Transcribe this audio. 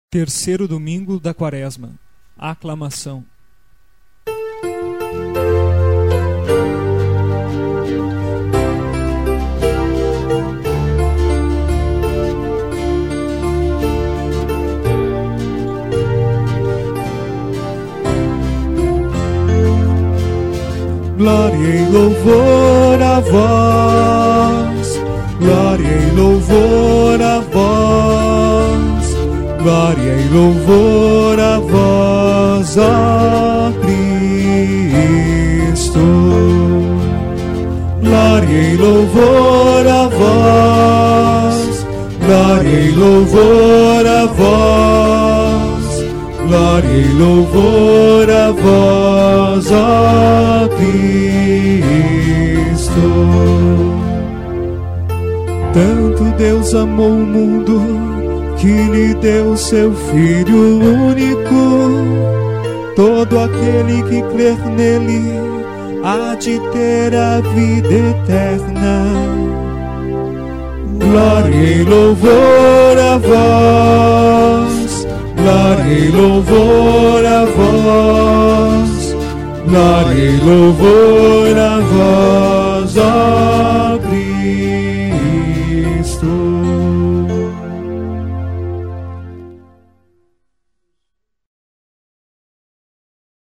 Terceiro domingo da Quaresma. Aclamação. Glória e louvor a vós, glória e louvor a vós, glória e louvor a vós, ó Cristo. Glória e louvor a vós, glória e louvor a vós, glória e louvor a vós, ó Cristo. Tanto Deus amou o mundo que lhe deu seu Filho único. Todo aquele que crer nele há de ter a vida eterna. Glória e louvor a vós, glória e louvor a vós, glória e louvor a vós, ó Cristo.